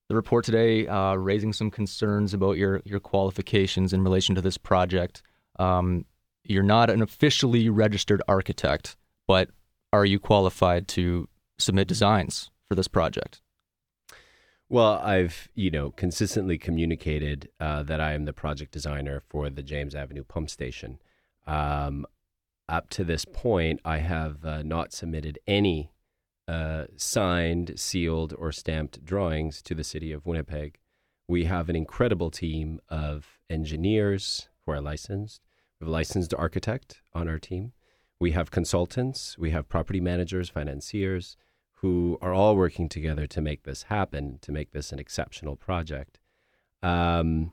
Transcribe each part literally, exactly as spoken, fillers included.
the report today uh, raising some concerns about your your qualifications in relation to this project. Um, you're not an officially registered architect, but are you qualified to submit designs for this project? Well, I've, you know, consistently communicated uh, that I am the project designer for the James Avenue pump station. Um, up to this point, I have uh, not submitted any uh, signed, sealed, or stamped drawings to the city of Winnipeg. We have an incredible team of engineers who are licensed. We have a licensed architect on our team. We have consultants. We have property managers, financiers, who are all working together to make this happen, to make this an exceptional project. Um,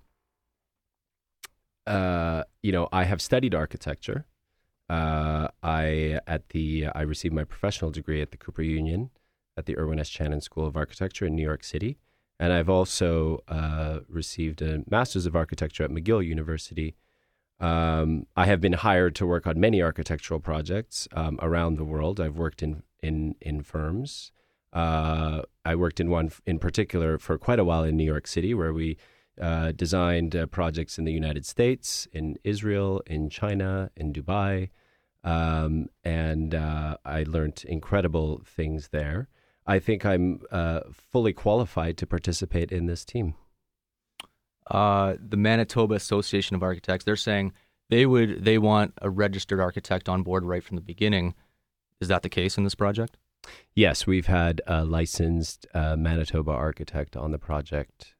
uh, you know, I have studied architecture. Uh, I at the I received my professional degree at the Cooper Union at the Irwin S. Channon School of Architecture in New York City, and I've also uh, received a Master's of Architecture at McGill University. Um, I have been hired to work on many architectural projects um, around the world. I've worked in in in firms. Uh, I worked in one in particular for quite a while in New York City, where we uh, designed uh, projects in the United States, in Israel, in China, in Dubai, um, and uh, I learned incredible things there. I think I'm uh, fully qualified to participate in this team. Uh, the Manitoba Association of Architects, they're saying they would they want a registered architect on board right from the beginning. Is that the case in this project? Yes, we've had a licensed uh, Manitoba architect on the project.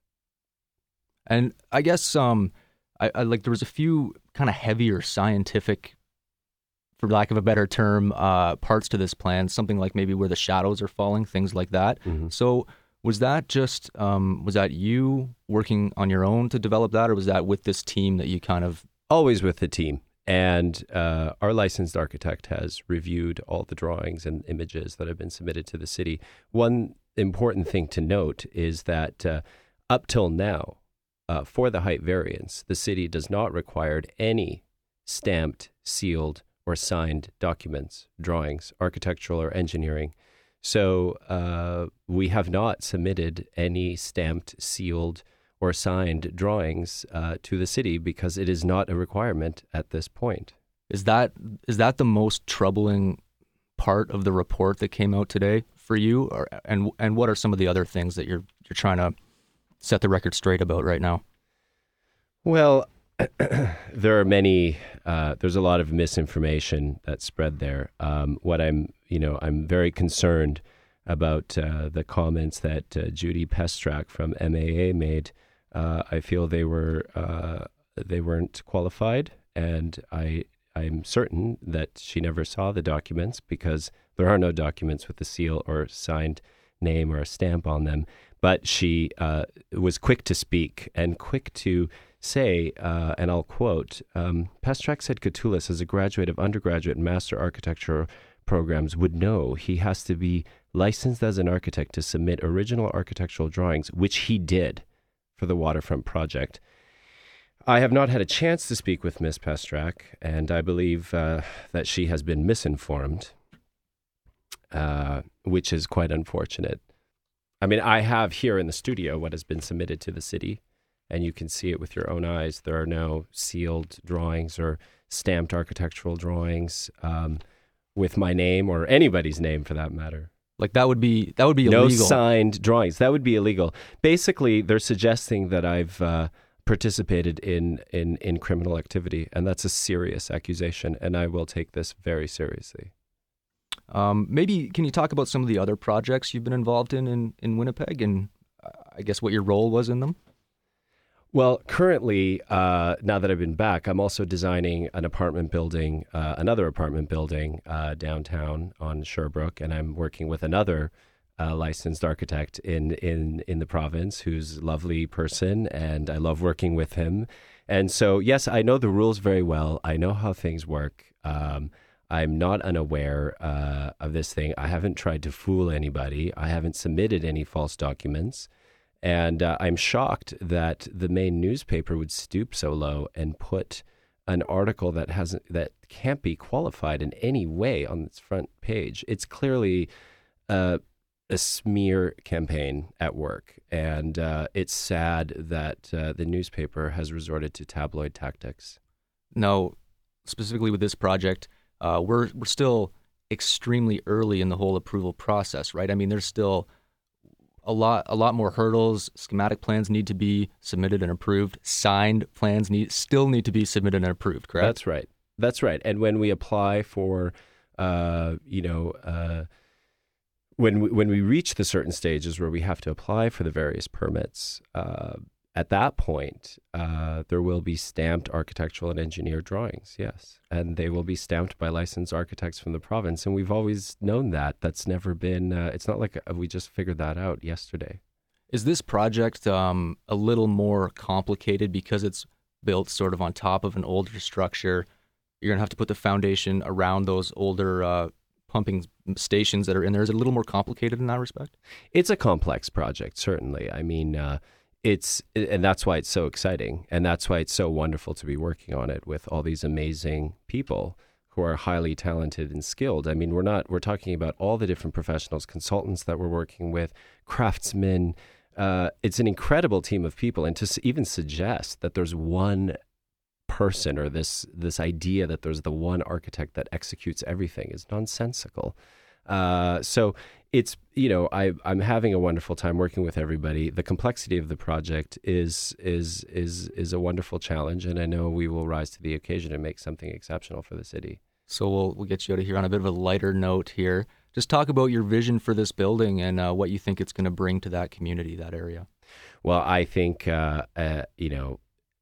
And I guess um, I, I like there was a few kind of heavier scientific, for lack of a better term, uh, parts to this plan. Something like maybe where the shadows are falling, things like that. Mm-hmm. So was that just um, was that you working on your own to develop that, or was that with this team that you kind of always with the team? And uh, our licensed architect has reviewed all the drawings and images that have been submitted to the city. One important thing to note is that uh, up till now, uh, for the height variance, the city does not require any stamped, sealed, or signed documents, drawings, architectural or engineering. So uh, we have not submitted any stamped, sealed, or signed drawings uh, to the city because it is not a requirement at this point. Is that is that the most troubling part of the report that came out today for you, or and and what are some of the other things that you're you're trying to set the record straight about right now? Well, there are many. Uh, there's a lot of misinformation that's spread there. Um, what I'm, you know, I'm very concerned about uh, the comments that uh, Judy Pestrak from M A A made. Uh, I feel they were uh, they weren't qualified, and I I'm certain that she never saw the documents because there are no documents with a seal or signed name or a stamp on them. But she uh, was quick to speak and quick to say, uh, and I'll quote, um, Pestrak said Catoulis, as a graduate of undergraduate and master architecture programs, would know he has to be licensed as an architect to submit original architectural drawings, which he did for the waterfront project. I have not had a chance to speak with Miz Pestrak, and I believe uh, that she has been misinformed, uh, which is quite unfortunate. I mean, I have here in the studio what has been submitted to the city, and you can see it with your own eyes. There are no sealed drawings or stamped architectural drawings um, with my name or anybody's name for that matter. Like that would be that would be illegal. No signed drawings. That would be illegal. Basically, they're suggesting that I've uh, participated in, in in criminal activity, and that's a serious accusation, and I will take this very seriously. Um, maybe can you talk about some of the other projects you've been involved in in, in Winnipeg, and uh, I guess what your role was in them? Well, currently, uh, now that I've been back, I'm also designing an apartment building, uh, another apartment building uh, downtown on Sherbrooke, and I'm working with another uh, licensed architect in, in, in the province who's a lovely person, and I love working with him. And so, yes, I know the rules very well. I know how things work. Um, I'm not unaware uh, of this thing. I haven't tried to fool anybody. I haven't submitted any false documents. And uh, I'm shocked that the main newspaper would stoop so low and put an article that hasn't that can't be qualified in any way on its front page. It's clearly uh, a smear campaign at work, and uh, it's sad that uh, the newspaper has resorted to tabloid tactics. Now, specifically with this project, uh, we're we're still extremely early in the whole approval process, right? I mean, there's still a lot a lot more hurdles. Schematic plans need to be submitted and approved. Signed plans need still need to be submitted and approved, correct? That's right. That's right. And when we apply for, uh, you know, uh, when we, when we reach the certain stages where we have to apply for the various permits, uh, at that point, uh, there will be stamped architectural and engineer drawings, yes. And they will be stamped by licensed architects from the province. And we've always known that. That's never been, uh, it's not like we just figured that out yesterday. Is this project um, a little more complicated because it's built sort of on top of an older structure? You're going to have to put the foundation around those older uh, pumping stations that are in there. Is it a little more complicated in that respect? It's a complex project, certainly. I mean, uh, it's, and that's why it's so exciting. And that's why it's so wonderful to be working on it with all these amazing people who are highly talented and skilled. I mean, we're not, we're talking about all the different professionals, consultants that we're working with, craftsmen. Uh, it's an incredible team of people. And to even suggest that there's one person or this this idea that there's the one architect that executes everything is nonsensical. Uh, so it's, you know, I, I'm having a wonderful time working with everybody. The complexity of the project is is is is a wonderful challenge, and I know we will rise to the occasion and make something exceptional for the city. So we'll we'll get you out of here on a bit of a lighter note here. Just talk about your vision for this building and uh, what you think it's going to bring to that community, that area. Well, I think, uh, uh, you know,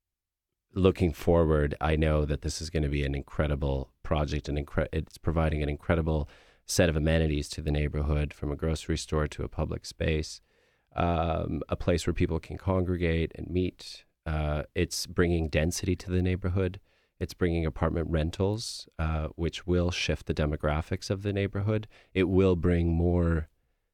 looking forward, I know that this is going to be an incredible project, and incre- it's providing an incredible set of amenities to the neighborhood, from a grocery store to a public space, um, a place where people can congregate and meet. Uh, it's bringing density to the neighborhood. It's bringing apartment rentals, uh, which will shift the demographics of the neighborhood. It will bring more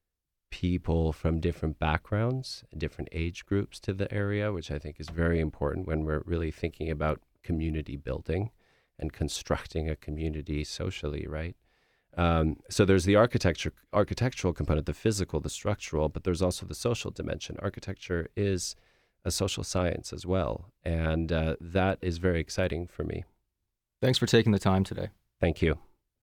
people from different backgrounds and different age groups to the area, which I think is very important when we're really thinking about community building and constructing a community socially, right? Um, so there's the architecture, architectural component, the physical, the structural, but there's also the social dimension. Architecture is a social science as well, and uh, that is very exciting for me. Thanks for taking the time today. Thank you.